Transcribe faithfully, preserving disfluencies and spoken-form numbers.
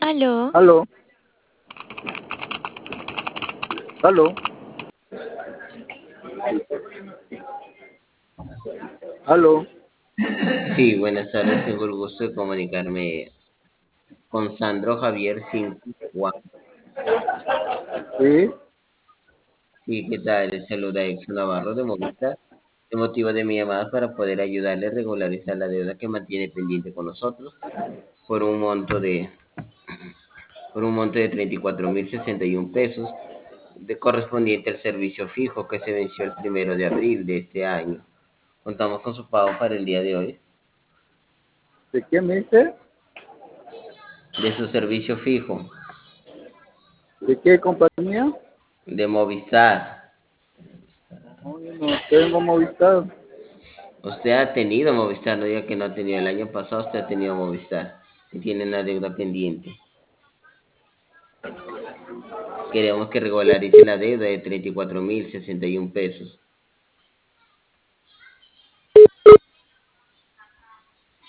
Aló, Aló, aló, aló. Sí, buenas tardes. Tengo el gusto de comunicarme con Sandro Javier Cincuan. Sí, Sí, ¿qué tal? Les saluda Exxon Navarro de Movistar. El motivo de mi llamada es para poder ayudarle a regularizar la deuda que mantiene pendiente con nosotros por un monto de, por un monto de treinta y cuatro mil sesenta y un pesos de correspondiente al servicio fijo que se venció el primero de abril de este año. Contamos con su pago para el día de hoy ¿de qué me dice? de su servicio fijo ¿De qué compañía? de Movistar. No, yo no tengo Movistar. Usted ha tenido Movistar, no diga que no ha tenido. El año pasado usted ha tenido Movistar y tiene una deuda pendiente. Queremos que regularice la deuda de treinta y cuatro mil sesenta y un pesos.